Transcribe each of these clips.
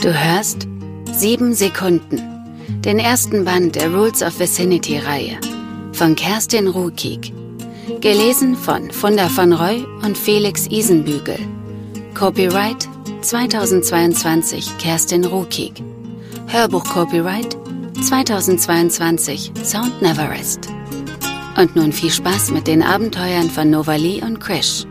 Du hörst 7 Sekunden, den ersten Band der Rules of Vicinity-Reihe von Kerstin Ruhkig. Gelesen von Funda von Roy und Felix Isenbügel. Copyright 2022 Kerstin Ruhkig. Hörbuch-Copyright 2022 Sound Neverest. Und nun viel Spaß mit den Abenteuern von Novali und Krish.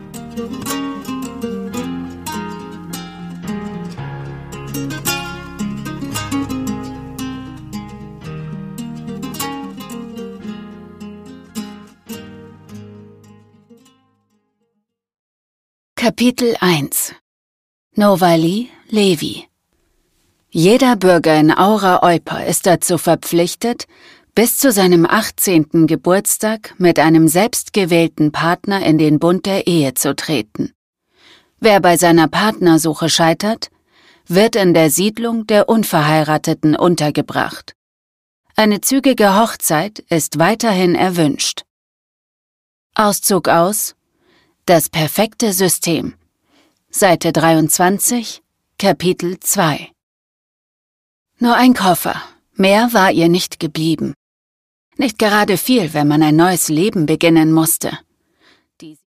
Kapitel 1 Novali Levi. Jeder Bürger in Aura Euper ist dazu verpflichtet, bis zu seinem 18. Geburtstag mit einem selbstgewählten Partner in den Bund der Ehe zu treten. Wer bei seiner Partnersuche scheitert, wird in der Siedlung der Unverheirateten untergebracht. Eine zügige Hochzeit ist weiterhin erwünscht. Auszug aus Das perfekte System. Seite 23, Kapitel 2. Nur ein Koffer, mehr war ihr nicht geblieben. Nicht gerade viel, wenn man ein neues Leben beginnen musste.